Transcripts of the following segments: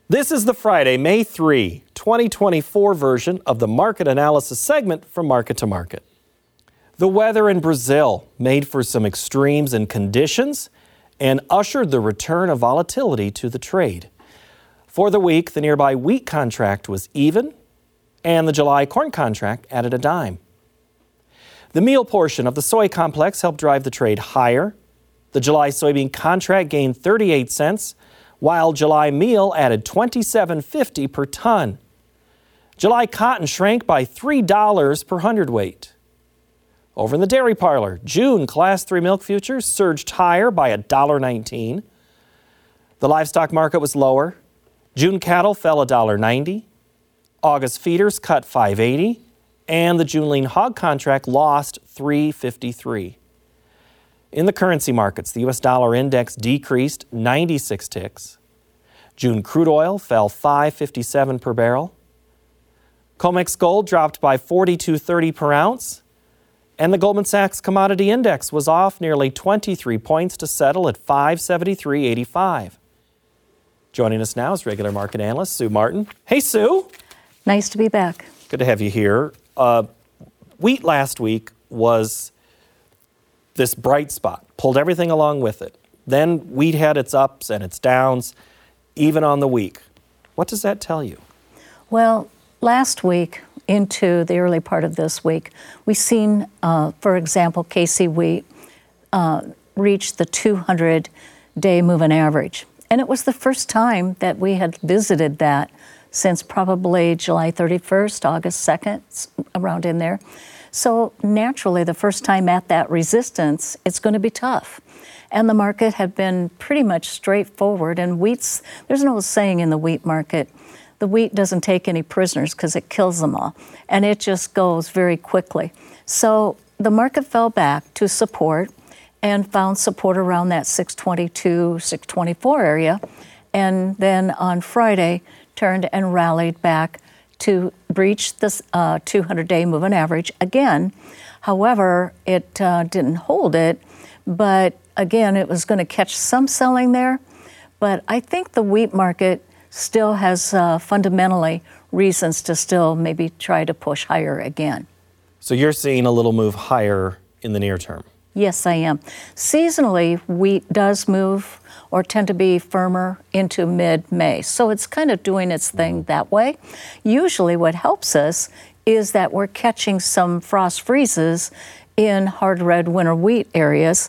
This is the Friday, May 3, 2024 version of the market analysis segment from Market to Market. The weather in Brazil made for some extremes in conditions and ushered the return of volatility to the trade. For the week, the nearby wheat contract was even, and the July corn contract added a dime. The meal portion of the soy complex helped drive the trade higher. The July soybean contract gained 38 cents, while July meal added $27.50 per ton. July cotton shrank by $3 per hundredweight. Over in the dairy parlor, June Class 3 milk futures surged higher by $1.19. The livestock market was lower. June cattle fell $1.90. August feeders cut $5.80. And the June lean hog contract lost $3.53. In the currency markets, the U.S. dollar index decreased 96 ticks. June crude oil fell $5.57 per barrel. COMEX gold dropped by $42.30 per ounce. And the Goldman Sachs Commodity Index was off nearly 23 points to settle at 573.85. Joining us now is regular market analyst Sue Martin. Hey, Sue. Nice to be back. Good to have you here. Wheat last week was this bright spot, pulled everything along with it. Then wheat had its ups and its downs, even on the week. What does that tell you? Well, last week into the early part of this week, we've seen, for example, KC wheat reach the 200-day moving average. And it was the first time that we had visited that since probably July 31st, August 2nd, around in there. So naturally, the first time at that resistance, it's going to be tough. And the market had been pretty much straightforward. And there's no saying in the wheat market, the wheat doesn't take any prisoners because it kills them all. And it just goes very quickly. So the market fell back to support and found support around that 622, 624 area. And then on Friday, turned and rallied back to breach this 200-day moving average again. However, it didn't hold it, but again, it was going to catch some selling there. But I think the wheat market still has fundamentally reasons to still maybe try to push higher again. So you're seeing a little move higher in the near term? Yes, I am. Seasonally, wheat does move or tend to be firmer into mid-May. So it's kind of doing its thing that way. Usually what helps us is that we're catching some frost freezes in hard red winter wheat areas,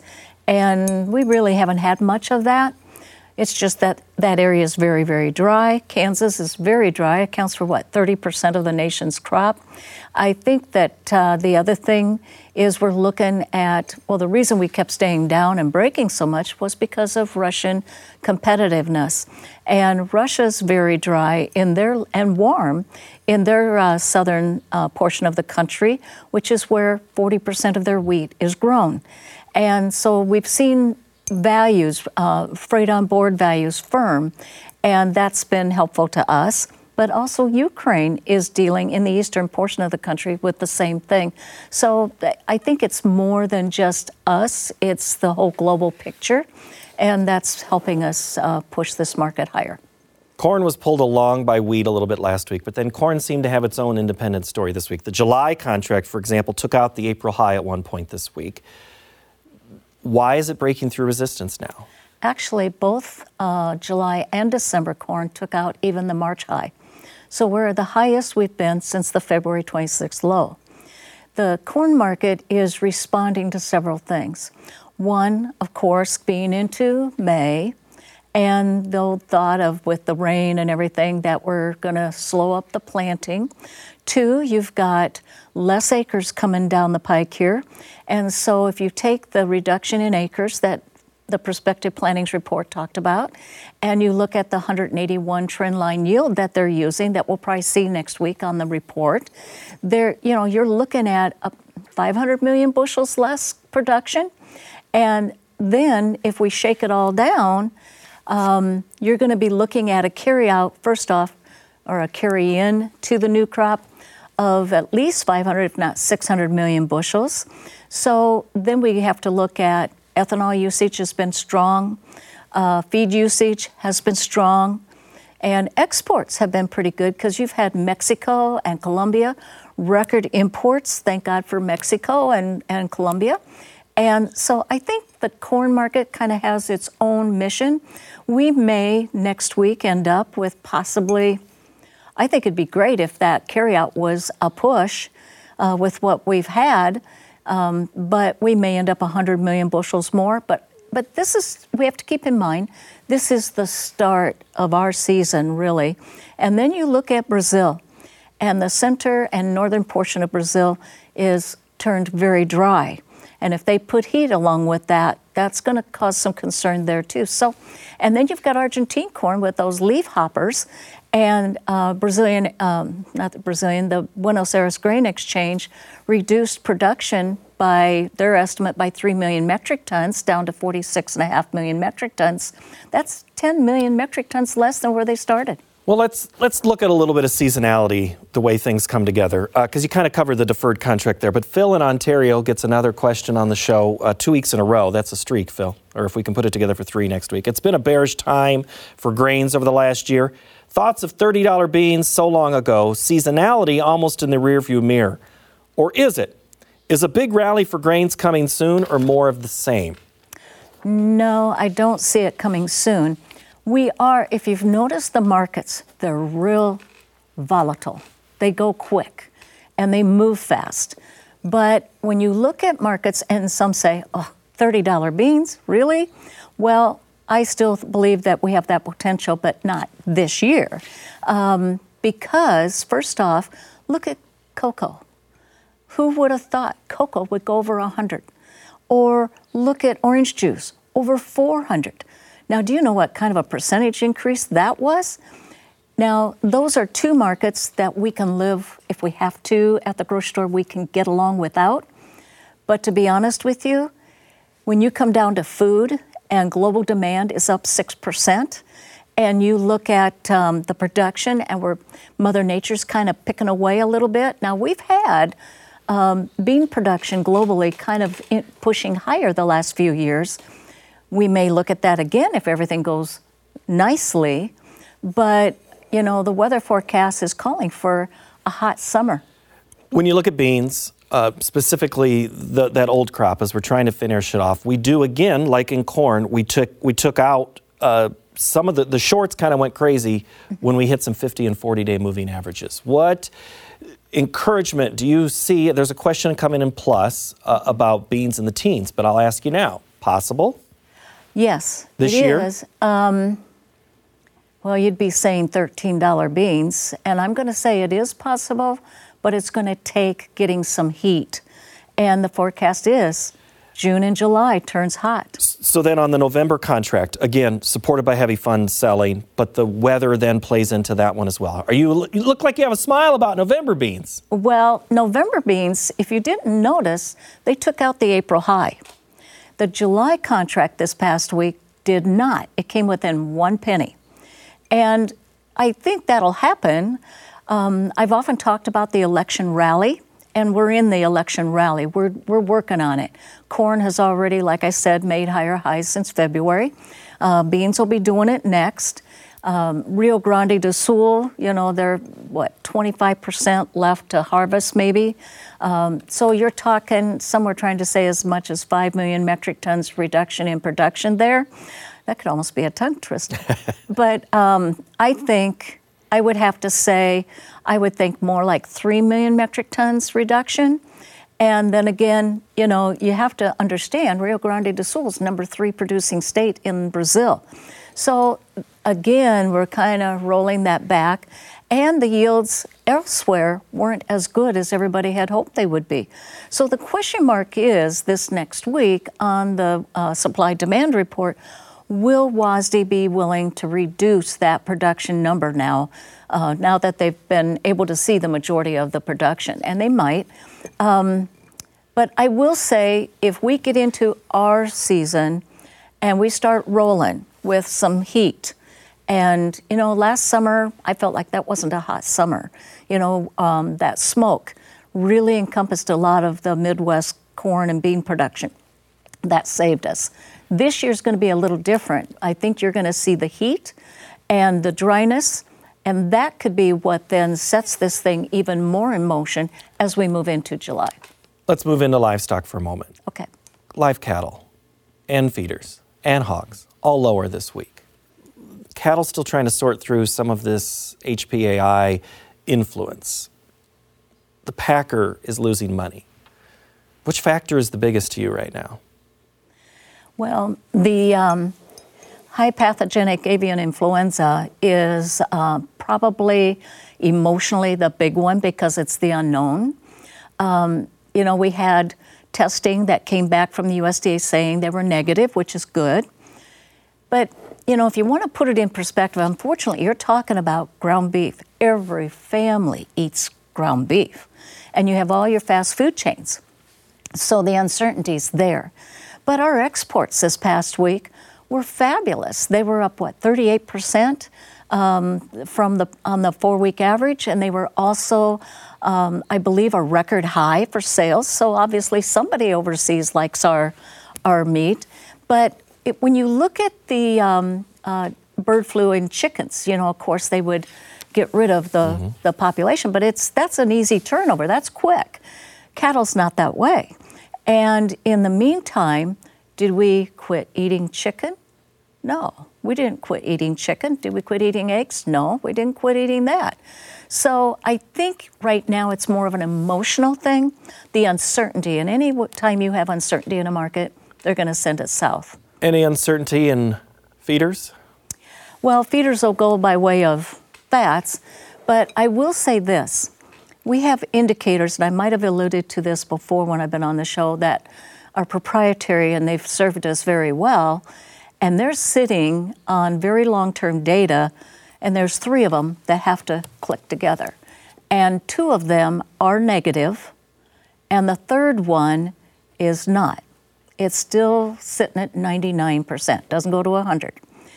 and we really haven't had much of that. It's just that that area is very, very dry. Kansas is very dry. It accounts for, 30% of the nation's crop. I think that the other thing is we're looking at, the reason we kept staying down and breaking so much was because of Russian competitiveness. And Russia's very dry and warm in their southern portion of the country, which is where 40% of their wheat is grown. And so we've seen values, freight on board values firm, and that's been helpful to us. But also Ukraine is dealing in the eastern portion of the country with the same thing. So I think it's more than just us, it's the whole global picture, and that's helping us push this market higher. Corn was pulled along by wheat a little bit last week, but then corn seemed to have its own independent story this week. The July contract, for example, took out the April high at one point this week. Why is it breaking through resistance now? Actually, both July and December corn took out even the March high. So we're the highest we've been since the February 26th low. The corn market is responding to several things. One, of course, being into May, and the thought of with the rain and everything that we're going to slow up the planting. Two, you've got less acres coming down the pike here. And so if you take the reduction in acres that the prospective plantings report talked about, and you look at the 181 trend line yield that they're using that we'll probably see next week on the report, you're looking at 500 million bushels less production. And then if we shake it all down, you're going to be looking at a carry out, first off, or a carry in to the new crop of at least 500, if not 600 million bushels. So then we have to look at ethanol usage has been strong, feed usage has been strong, And exports have been pretty good because you've had Mexico and Colombia, record imports, thank God for Mexico and Colombia. And so I think the corn market kind of has its own mission. We may next week end up with possibly, I think it'd be great if that carryout was a push with what we've had, but we may end up 100 million bushels more. But this is, we have to keep in mind, this is the start of our season, really. And then you look at Brazil, and the center and northern portion of Brazil is turned very dry. And if they put heat along with that, that's going to cause some concern there too. So, and then you've got Argentine corn with those leaf hoppers, and the Buenos Aires Grain Exchange reduced production by their estimate by 3 million metric tons down to 46.5 million metric tons. That's 10 million metric tons less than where they started. Well, let's look at a little bit of seasonality, the way things come together, because you kind of covered the deferred contract there. But Phil in Ontario gets another question on the show 2 weeks in a row. That's a streak, Phil, or if we can put it together for 3 next week. It's been a bearish time for grains over the last year. Thoughts of $30 beans so long ago, seasonality almost in the rearview mirror. Or is it? Is a big rally for grains coming soon or more of the same? No, I don't see it coming soon. We are, if you've noticed the markets, they're real volatile. They go quick and they move fast. But when you look at markets, and some say, oh, $30 beans, really? Well, I still believe that we have that potential, but not this year. Because, first off, look at cocoa. Who would have thought cocoa would go over 100? Or look at orange juice, over 400. Now, do you know what kind of a percentage increase that was? Now, those are two markets that we can live, if we have to, at the grocery store, we can get along without. But to be honest with you, when you come down to food and global demand is up 6%, and you look at the production and where Mother Nature's kind of picking away a little bit. Now, we've had bean production globally kind of pushing higher the last few years. We may look at that again if everything goes nicely, but, you know, the weather forecast is calling for a hot summer. When you look at beans, specifically that old crop, as we're trying to finish it off, we do again, like in corn, we took out some of the shorts kind of went crazy when we hit some 50 and 40-day moving averages. What encouragement do you see? There's a question coming in plus about beans in the teens, but I'll ask you now. Possible? Yes, this it year? Is. Well, you'd be saying $13 beans, and I'm going to say it is possible, but it's going to take getting some heat. And the forecast is June and July turns hot. So then on the November contract, again, supported by heavy fund selling, but the weather then plays into that one as well. You look like you have a smile about November beans. Well, November beans, if you didn't notice, they took out the April high. The July contract this past week did not. It came within 1 penny. And I think that'll happen. I've often talked about the election rally, and we're in the election rally. We're working on it. Corn has already, like I said, made higher highs since February. Beans will be doing it next. Rio Grande do Sul, you know, they're, 25% left to harvest maybe. So you're talking, some were trying to say as much as 5 million metric tons reduction in production there. That could almost be a tongue twister. But I think I would have to say, I would think more like 3 million metric tons reduction. And then again, you know, you have to understand Rio Grande do Sul is number 3 producing state in Brazil. So again, we're kind of rolling that back. And the yields elsewhere weren't as good as everybody had hoped they would be. So the question mark is this next week on the supply-demand report, will WASDE be willing to reduce that production number now that they've been able to see the majority of the production? And they might. But I will say, if we get into our season and we start rolling with some heat, and, you know, last summer, I felt like that wasn't a hot summer. You know, that smoke really encompassed a lot of the Midwest corn and bean production. That saved us. This year's going to be a little different. I think you're going to see the heat, and the dryness, and that could be what then sets this thing even more in motion as we move into July. Let's move into livestock for a moment. Okay. Live cattle and feeders and hogs, all lower this week. Cattle still trying to sort through some of this HPAI influence. The packer is losing money. Which factor is the biggest to you right now? Well, the high pathogenic avian influenza is probably emotionally the big one because it's the unknown. We had testing that came back from the USDA saying they were negative, which is good. But, if you want to put it in perspective, unfortunately, you're talking about ground beef. Every family eats ground beef. And you have all your fast food chains. So the uncertainty's there. But our exports this past week were fabulous. They were up, 38% on the 4-week average, and they were also, I believe, a record high for sales. So obviously somebody overseas likes our meat. But when you look at the bird flu in chickens, of course they would get rid of the population, but that's an easy turnover. That's quick. Cattle's not that way. And in the meantime, did we quit eating chicken? No, we didn't quit eating chicken. Did we quit eating eggs? No, we didn't quit eating that. So I think right now it's more of an emotional thing, the uncertainty. And any time you have uncertainty in a market, they're going to send it south. Any uncertainty in feeders? Well, feeders will go by way of fats, but I will say this. We have indicators, and I might have alluded to this before when I've been on the show, that are proprietary and they've served us very well. And they're sitting on very long-term data, and there's 3 of them that have to click together. And 2 of them are negative, and the 3rd one is not. It's still sitting at 99%, doesn't go to 100.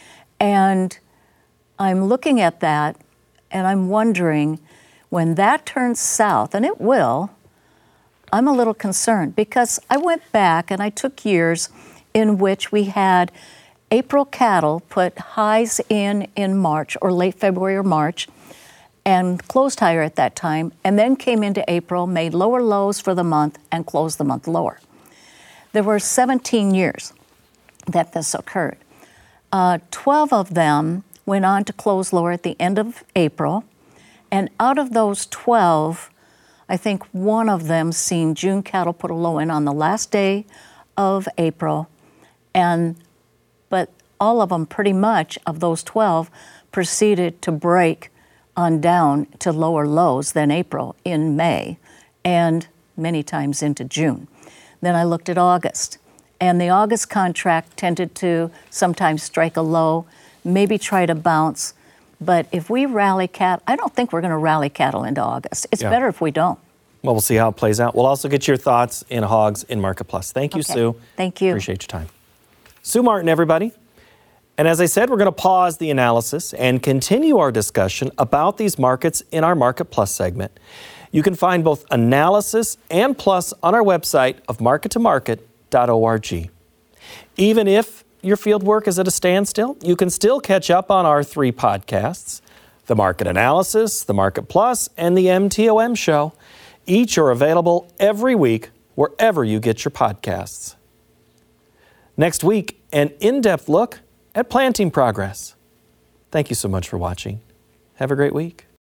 And I'm looking at that, and I'm wondering, when that turns south, and it will, I'm a little concerned because I went back and I took years in which we had April cattle put highs in March or late February or March and closed higher at that time, and then came into April, made lower lows for the month, and closed the month lower. There were 17 years that this occurred. 12 of them went on to close lower at the end of April, and out of those 12, I think one of them seen June cattle put a low in on the last day of April, but all of them, pretty much of those 12, proceeded to break on down to lower lows than April in May, and many times into June. Then I looked at August, and the August contract tended to sometimes strike a low, maybe try to bounce. But if we rally cattle, I don't think we're going to rally cattle into August. It's better if we don't. Well, we'll see how it plays out. We'll also get your thoughts in hogs in Market Plus. Thank you, Sue. Thank you. Appreciate your time. Sue Martin, everybody. And as I said, we're going to pause the analysis and continue our discussion about these markets in our Market Plus segment. You can find both analysis and plus on our website of markettomarket.org. Even if your field work is at a standstill, you can still catch up on our 3 podcasts, the Market Analysis, the Market Plus, and the MTOM Show. Each are available every week wherever you get your podcasts. Next week, an in-depth look at planting progress. Thank you so much for watching. Have a great week.